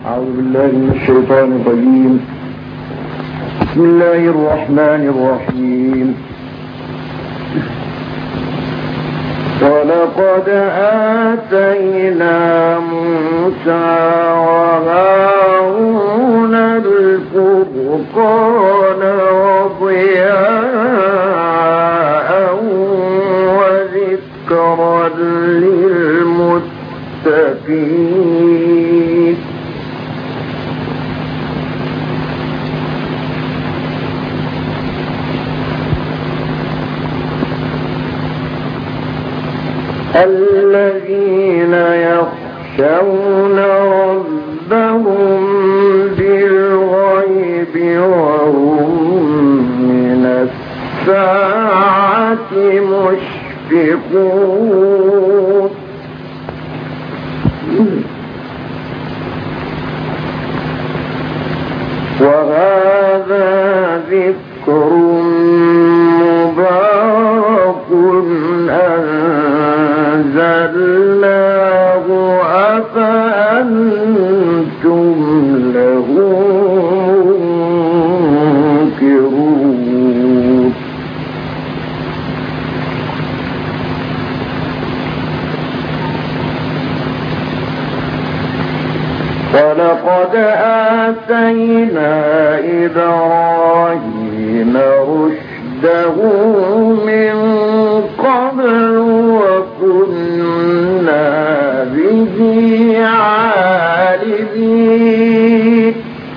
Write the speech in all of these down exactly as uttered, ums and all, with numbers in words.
أعوذ بالله من الشيطان الرجيم. بسم الله الرحمن الرحيم. ولقد آتينا موسى وهارون الفرقان وضياء وذكرا للمتقين. الذين يخشون ربهم بالغيب وهم من الساعة مشفقون. وهذا ذكر مبارك أنزلناه أفأنتم له منكرون. ولقد آتينا إبراهيم رشده من قبل وكنا به عالمين.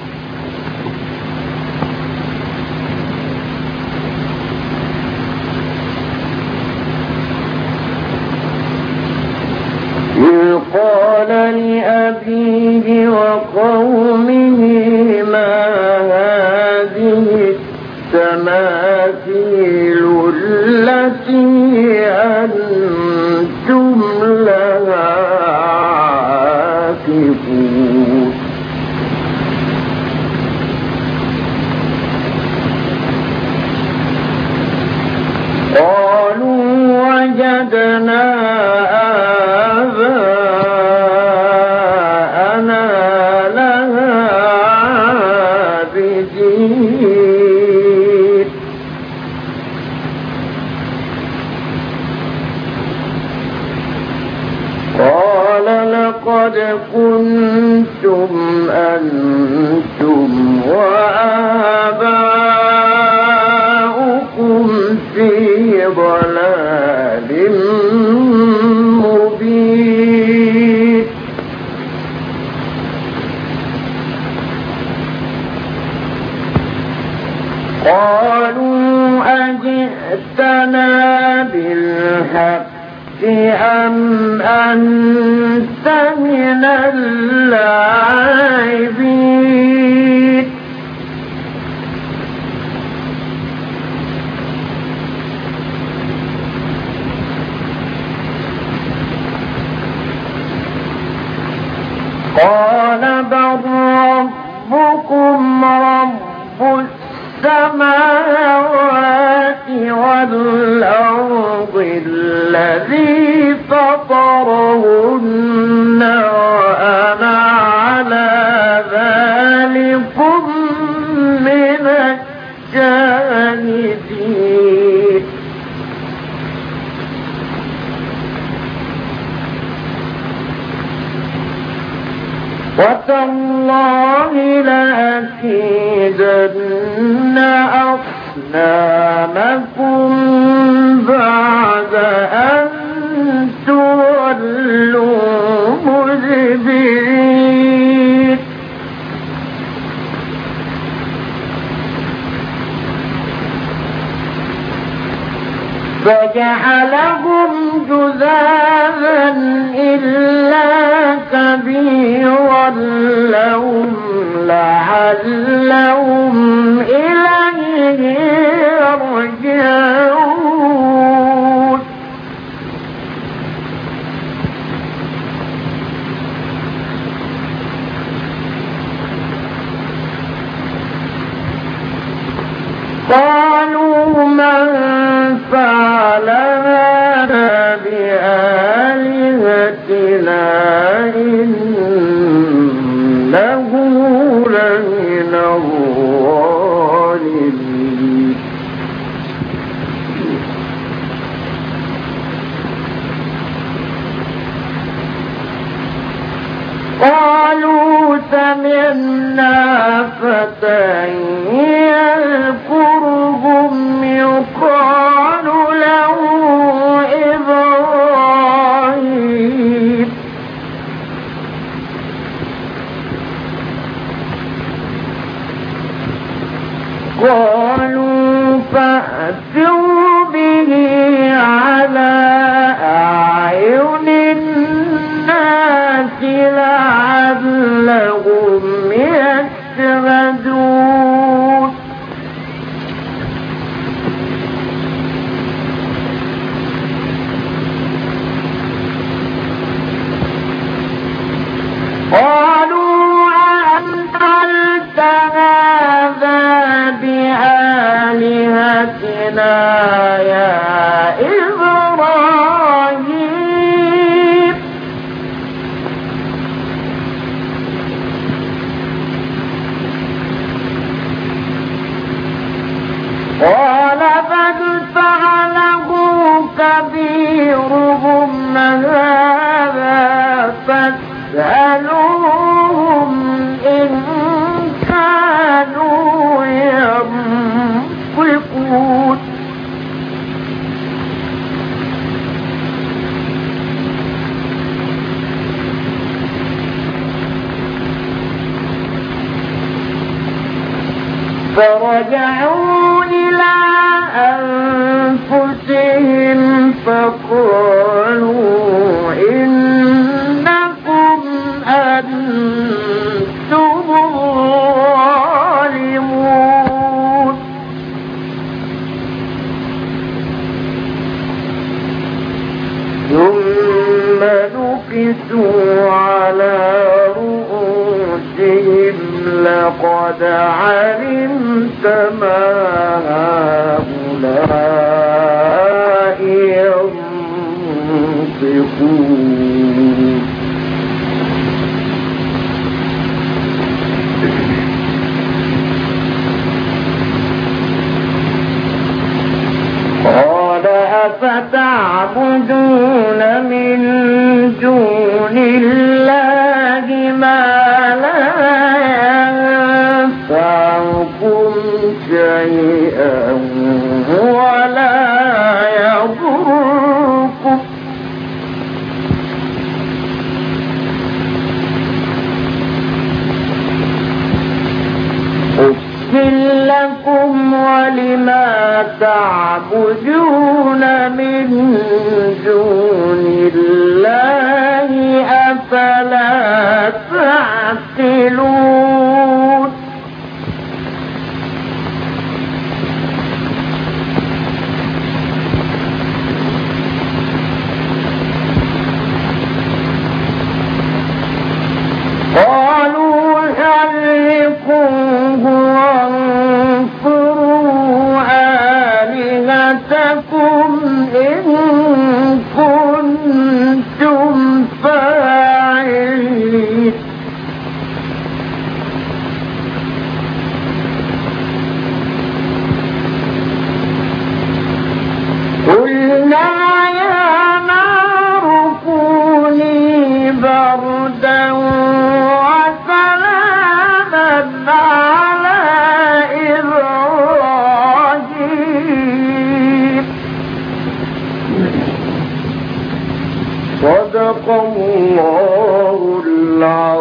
إذ قال لأبيه وقومه ما هذه التماثيل التي أنتم لها عاكفون. قالوا وجدنا آباءنا لها عابدين. قال لقد كنتم أنتم وآباؤكم في ضلال مبين. قالوا أجئتنا بالحق أم أنت من اللاعبين. قال بل ربكم رب السماوات والأرض الذي فطرهن وأنا على ذلكم من الشاهدين. وتالله لأكيدن أصنامكم بعد أن تولوا مدبرين. فجعلهم جذاذا إلا كبيرا لهم لعلهم إليه يرجعون. قالوا من فعل هذا بآلهتنا إنه لمن الظالمين قالوا سمعنا فتى يذكرهم يقال له إبراهيم قالوا فأتوا به على أعين الناس لعلهم يشهدون قالوا أنعمت هذا بآلهتنا يا إبراهيم قال بل فعله كبيرهم هذا فاسألوهم إن كانوا ينطقون فرجعوا إلى أنفسهم فقالوا إنكم أنتم الظالمون ثم نكسوا على رؤوسهم لقد علمت ما هؤلاء ينطقون قال أفتعبدون من دون الله ما لا ينفعكم شيئا ولا يضركم أفل لكم ولما تعبدون من دون الله أفلا تعقلون قالوا حرقوه وانصروا آلهتكم إن كنتم فاعلين قلنا يا نار كوني بردا وسلاما على إبراهيم صدق الله العظيم.